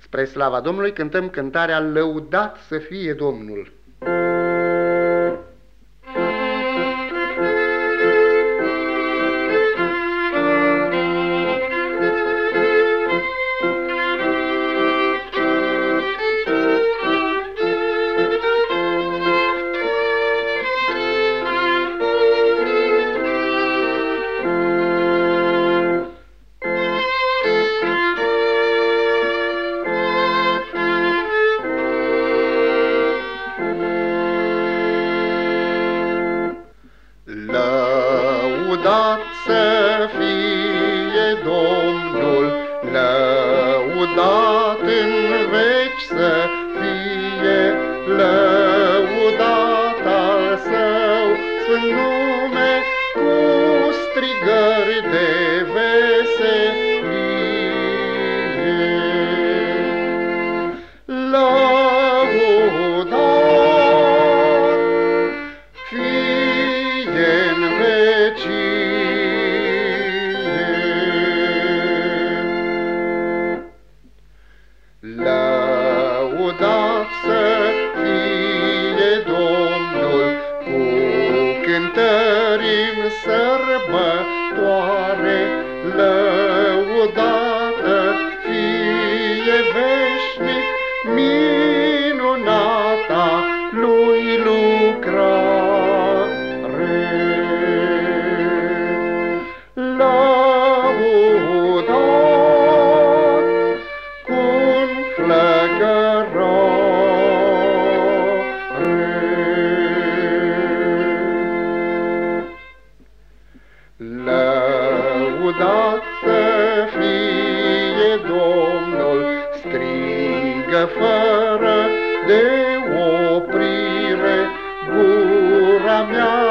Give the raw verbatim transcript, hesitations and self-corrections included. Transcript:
Spre slava Domnului cântăm cântarea Lăudat să fie Domnul. Lăudat să fie Domnul, lăudat în veci să fie, lăudat al său sfânt nume cu strigări de veselie. Lăudat fie în lăudat să fie Domnul, cu cântări-n sărbătoare, lăudată fie veșnic minunata lui lucrare. Lăudat cu-n flăcărare. Lăudat să fie Domnul, strigă fără de oprire gura mea